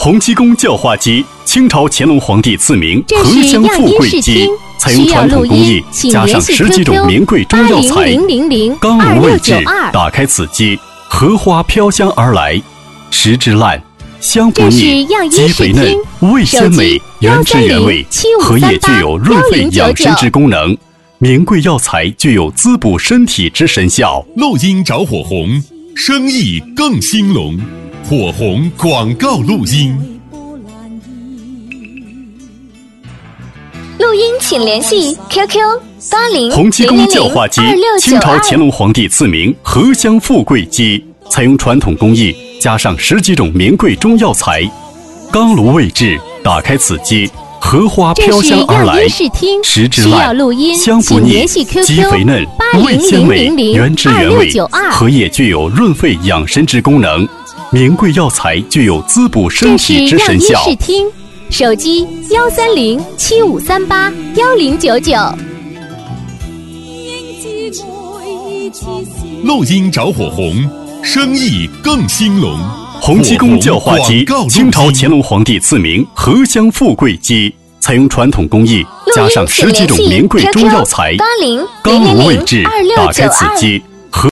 洪七公叫化机，清朝乾隆皇帝赐名这荷香是样富贵鸡音试听， 采用传统工艺，加上10几种名贵中药材。刚炉位置，打开此鸡，荷花飘香而来，食之烂，香不腻，鸡肥嫩，味鲜美，原汁原味。荷叶具有润肺养生之功能，名贵药材具有滋补身体之神效。 录音找火红，生意更兴隆。火红广告录音。 录音请联系 QQ 洪七公叫化鸡，清朝乾隆皇帝赐名荷香富贵鸡，采用传统工艺，加上10几种名贵中药材。刚炉位置，打开此鸡，荷花飘香而来，食之烂，香不腻，鸡肥嫩，味鲜美，原汁原味。荷叶具有润肺养生之功能，名贵药材具有滋补身体之神效。 手机13075381099。 录音找火红，生意更兴隆。 洪七公叫化鸡，清朝乾隆皇帝赐名荷香富贵鸡，采用传统工艺，加上10几种名贵中药材。刚炉位置，打开此鸡，